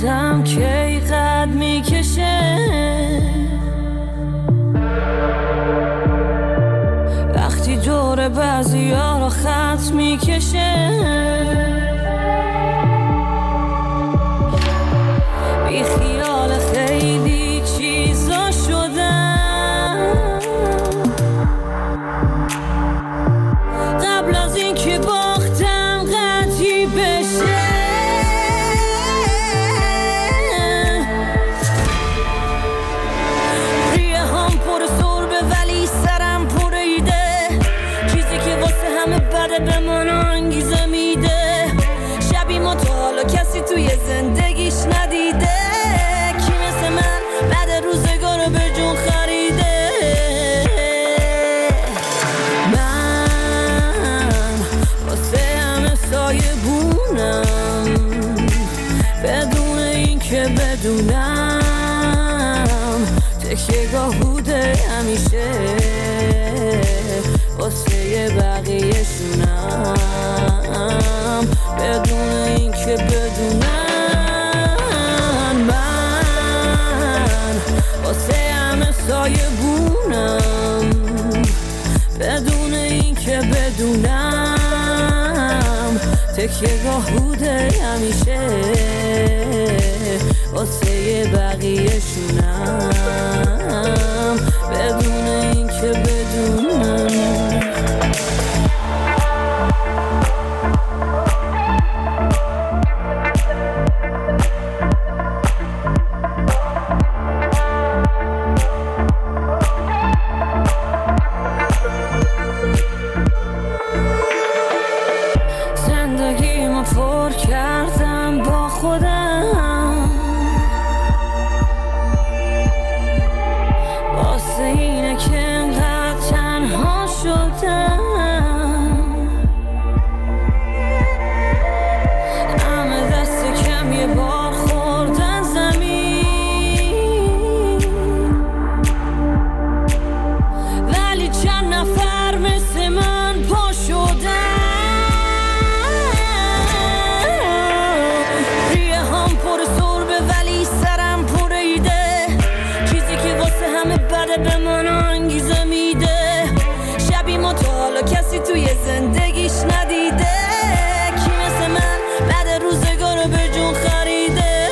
آدم کی قد میکشه وقتی دور بعضی ها رو خط میکشه بی خیال خیلی چیزا شدم قبل از این که باختم قطعی بشه ریه هم پر سربه ولی سرم پر ایده چیزی که واسه همه بده به من انگیزه میده شبی ما تا حالا کسی توی زندگیش ندیده کی مثل من بعد روزگار به جون خریده من واسه همه سایه بونم بدون این که بدونم تکیه‌گاه بوده همیشه واسه بقیه شونم بدون این که بدونم من واسه همه سایه بونم بدون این که بدونم تکیه‌گاه بوده همیشه واسه بقیه شونم بدون این که بدونم زندگیمو پر کردم با خودم واسه اینه که انقدر تنها شدم همه دست کم یه بار خوردن زمین ولی چند نفر مثل من پا شدن ریه هم پر سربه ولی سرم پر ایده چیزی که واسه همه بده به من انگیزه میده شبی ما تا حالا کسی توی زندگیش ندیده کی مثل من بعد روزگار به جون خریده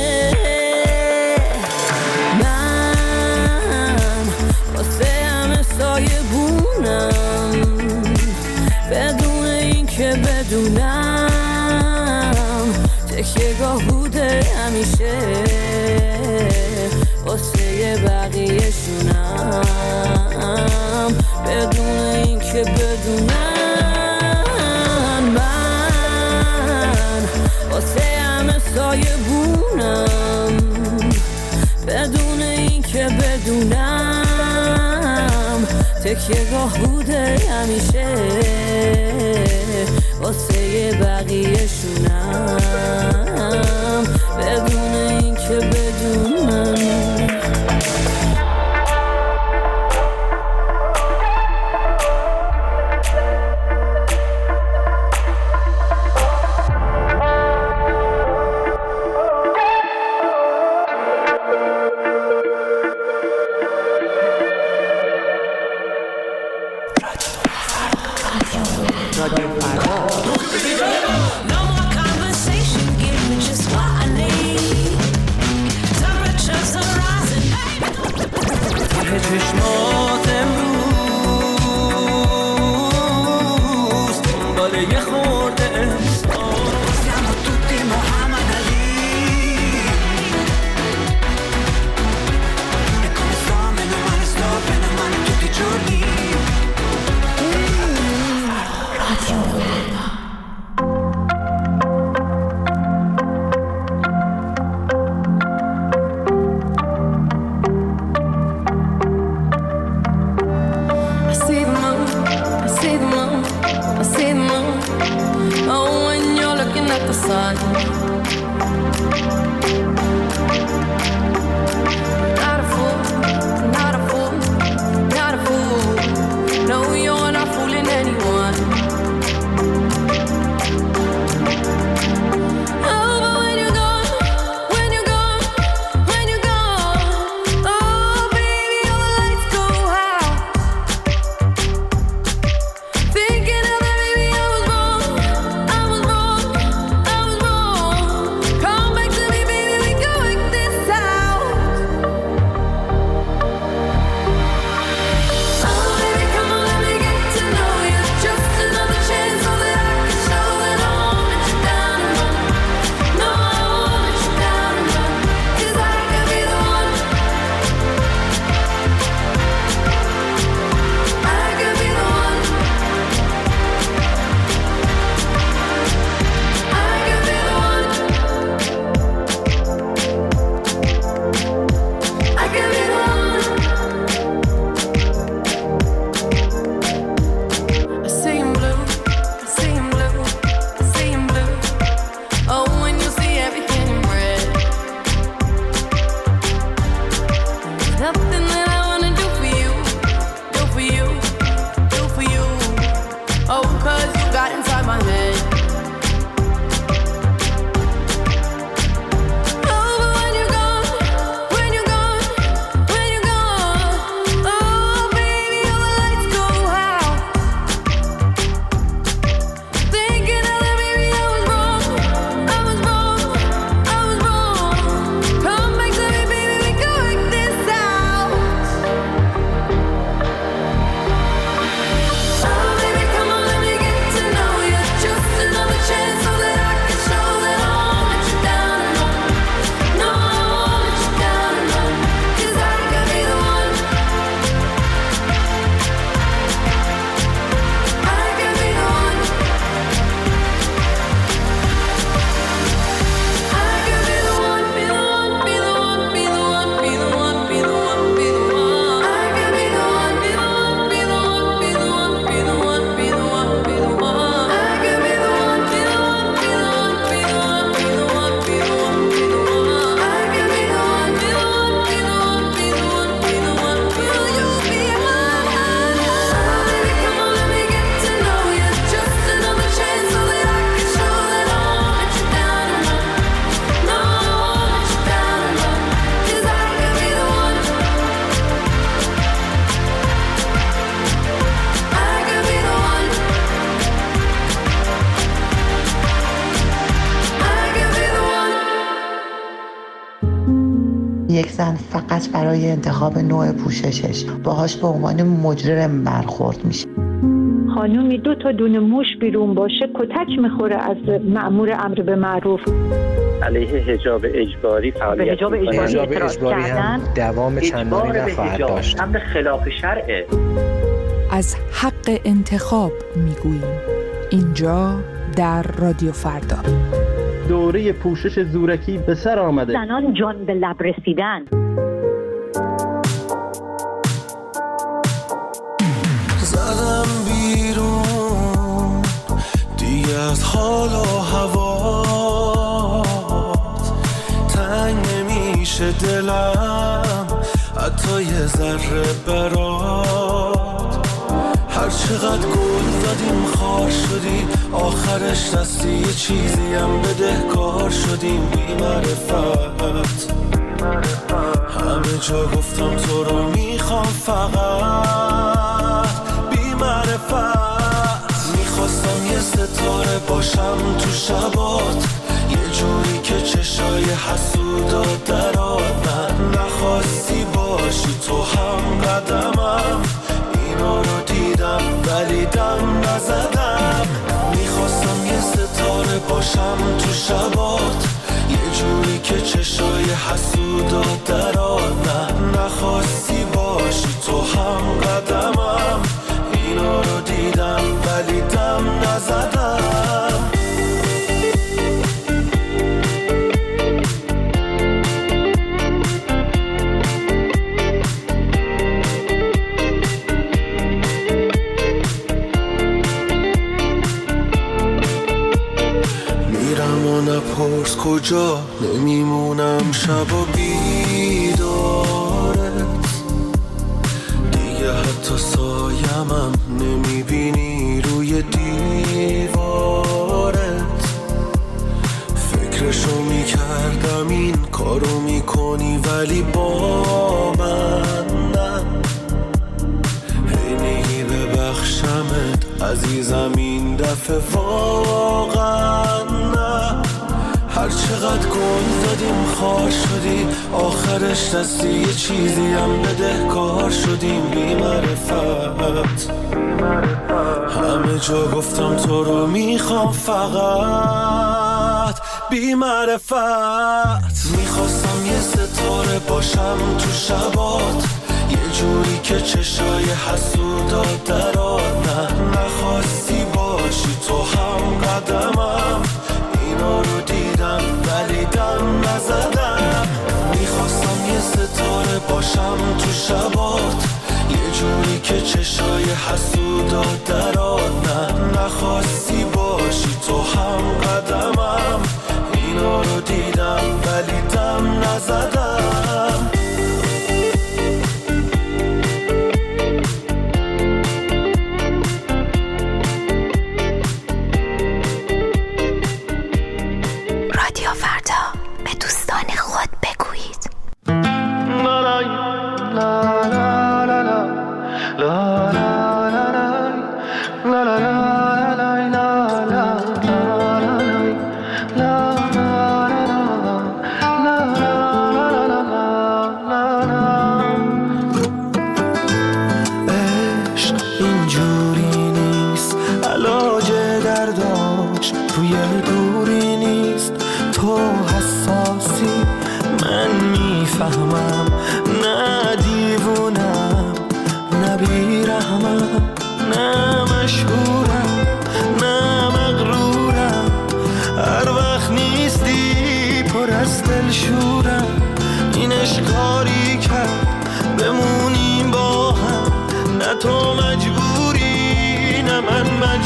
من واسه همه سایه بونم بدون این که بدونم تکیه‌گاه بوده همیشه واسه بقیه شونم بدون این که بدونم من واسه همه سایه بونم بدون این که بدونم تکیه‌گاه بوده همیشه واسه بقیه شونم بدون این که بدونم No more conversation, get یک زن فقط برای انتخاب نوع پوششش باهاش به عنوان مجرم برخورد میشه. خانومی 2 تا دونه موش بیرون باشه کتک میخوره از مأمور امر به معروف. علیه حجاب اجباری فعالیت حجاب اجباری هم دوام چندانی نخواهد داشت. امر خلاف شرعه. از حق انتخاب میگوییم اینجا در رادیو فردا. دوره پوشش زورکی به سر آمده. زنان جان به لب رسیدن. زدم بیرون دیگه از حال و هوا، تنگ نمیشه دلم حتی یه ذره برات. هر چقدر گل زدیم خار شدی، آخرش دستی یه چیزی هم بدهکار شدیم. بی معرفت همه جا گفتم تو رو میخوام، فقط بی معرفت میخواستم یه ستاره باشم تو شبات، یه جوری که چشای حسودا درات. نخواستی باشی تو هم قدمم، اینا رو دیدم ولی دم نزدم. میخواستم یه ستاره باشم تو شبات، یه جوری که چشای حسودا درات. نخواستی باشی تو هم قدمم، اینا رو دیدم ولی دم نزدم. نپرس کجا نمیمونم شب و بیدارت، دیگه حتی سایمم نمیبینی روی دیوارت. فکرشو میکردم این کارو میکنی ولی با من نه. هی میگی ببخشمت عزیزم این دفعه واقعا نه. هر چقدر گل دادیم خار شدی، آخرش دستی یه چیزی هم بدهکار شدیم. بی معرفت همه جا گفتم تو رو میخوام، فقط بی معرفت میخواستم یه ستاره باشم تو شبات، یه جوری که چشای حسودا درات. نخواستی باشی تو هم قدمم، اینا رو دیدم ولی دم نزدم. میخواستم یه ستاره باشم تو شبات، یه جوری که چشای حسودا درات. نخواستی باشی تو هم قدمم، اینا رو دیدم ولی دم نزدم. رادیو فردا، به دوستان خود بگویید. عشق اینجوری نیست، علاج درداش توی دوری نیست. تو حساسی من میفهمم، نه دیوونم نه بیرحمم، نه مشهورم نه مغرورم. هر وقت نیستی پر از دلشورم، این اشکاری کرد بمونیم با هم. نه تو مجبوری نه من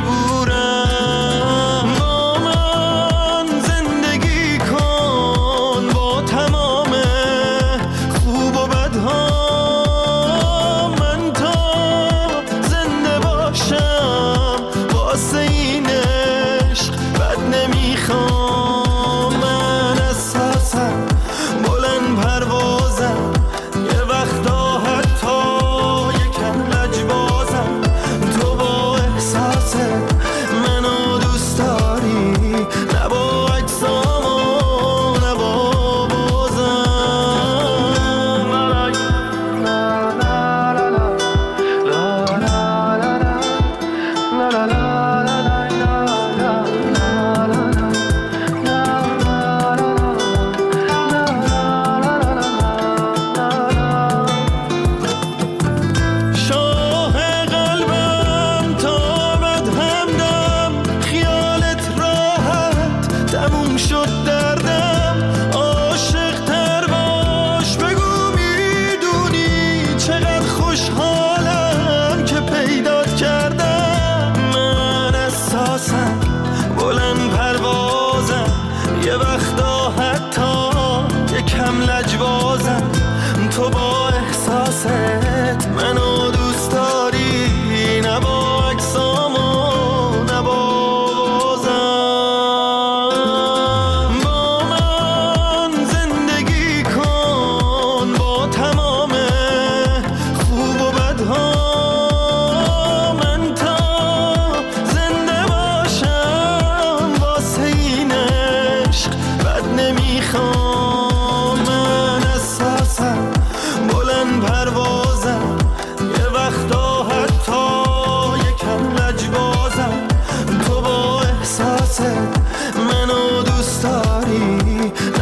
مجبورم. با من زندگی کن با تمام خوب و بدها، من تا زنده باشم واسه این عشق بد نمیخوام. من اساسم بلند پروازم، یه وقتا حتی یکم لجبازم. تو با احساست حتی یکم لجبازم، تو با احساست منو دوست داری، نه با عکسام و نه با آوازم. با من زندگی کن با تمام خوب و بدها، من تا زنده باشم واسه این عشق بد نمیخوام. من احساسم بلند پروازم، یه وقتا حتی یکم لجبازم، تو با احساست منو دوست داری،